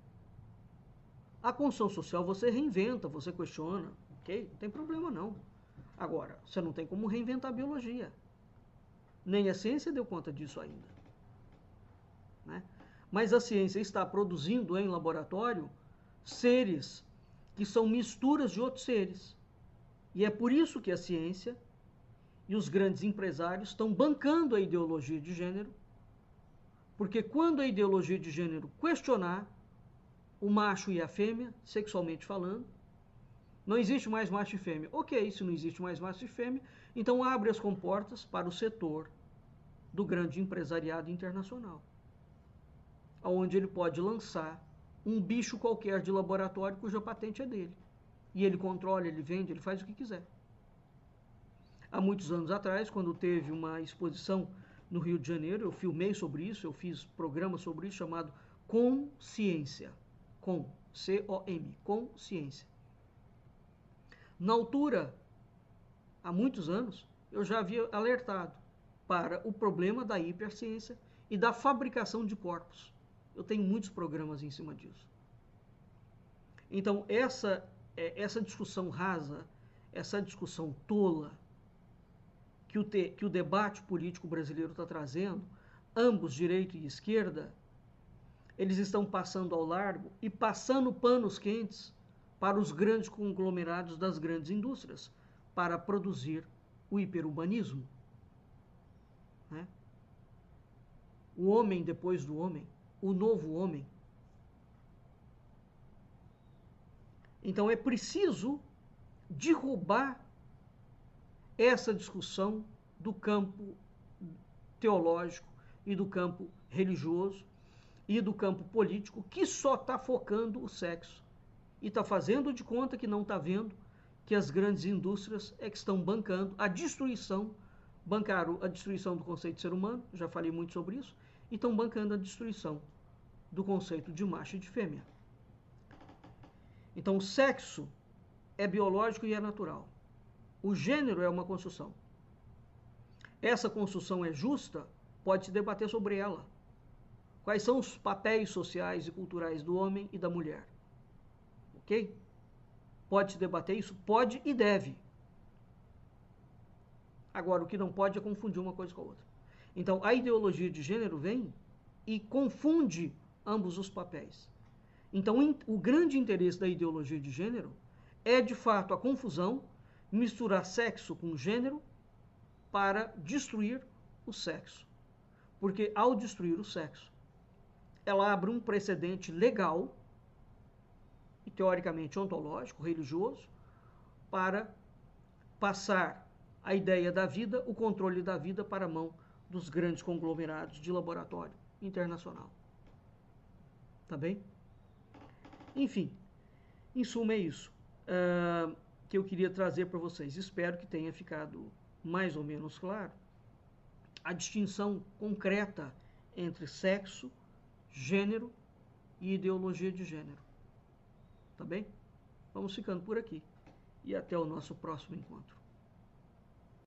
A construção social você reinventa, você questiona, ok? Não tem problema não. Agora, você não tem como reinventar a biologia. Nem a ciência deu conta disso ainda. Né? Mas a ciência está produzindo em laboratório seres que são misturas de outros seres. E é por isso que a ciência e os grandes empresários estão bancando a ideologia de gênero, porque quando a ideologia de gênero questionar o macho e a fêmea, sexualmente falando, não existe mais macho e fêmea. Ok, se não existe mais macho e fêmea, então abre as comportas para o setor do grande empresariado internacional, onde ele pode lançar um bicho qualquer de laboratório cuja patente é dele. E ele controla, ele vende, ele faz o que quiser. Há muitos anos atrás, quando teve uma exposição no Rio de Janeiro, eu filmei sobre isso, eu fiz programa sobre isso chamado Consciência. Com, C O M, Consciência. Na altura, há muitos anos, eu já havia alertado para o problema da hiperciência e da fabricação de corpos. Eu tenho muitos programas em cima disso. Então, essa, essa discussão rasa, essa discussão tola, que o, te, que o debate político brasileiro está trazendo, ambos, direita e esquerda, eles estão passando ao largo e passando panos quentes para os grandes conglomerados das grandes indústrias, para produzir o hiperhumanismo. Né? O homem depois do homem, o novo homem. Então é preciso derrubar essa discussão do campo teológico e do campo religioso e do campo político, que só está focando o sexo e está fazendo de conta que não está vendo que as grandes indústrias é que estão bancando a destruição, bancaram a destruição do conceito de ser humano, já falei muito sobre isso, e estão bancando a destruição do conceito de macho e de fêmea. Então o sexo é biológico e é natural. O gênero é uma construção. Essa construção é justa? Pode-se debater sobre ela. Quais são os papéis sociais e culturais do homem e da mulher? Ok? Pode-se debater isso? Pode e deve. Agora, o que não pode é confundir uma coisa com a outra. Então, a ideologia de gênero vem e confunde ambos os papéis. Então, o grande interesse da ideologia de gênero é, de fato, a confusão, misturar sexo com gênero para destruir o sexo. Porque, ao destruir o sexo, ela abre um precedente legal e teoricamente ontológico, religioso, para passar a ideia da vida, o controle da vida para a mão dos grandes conglomerados de laboratório internacional. Tá bem? Enfim, em suma é isso uh, que eu queria trazer para vocês. Espero que tenha ficado mais ou menos claro a distinção concreta entre sexo, gênero e ideologia de gênero. Tá bem? Vamos ficando por aqui e até o nosso próximo encontro.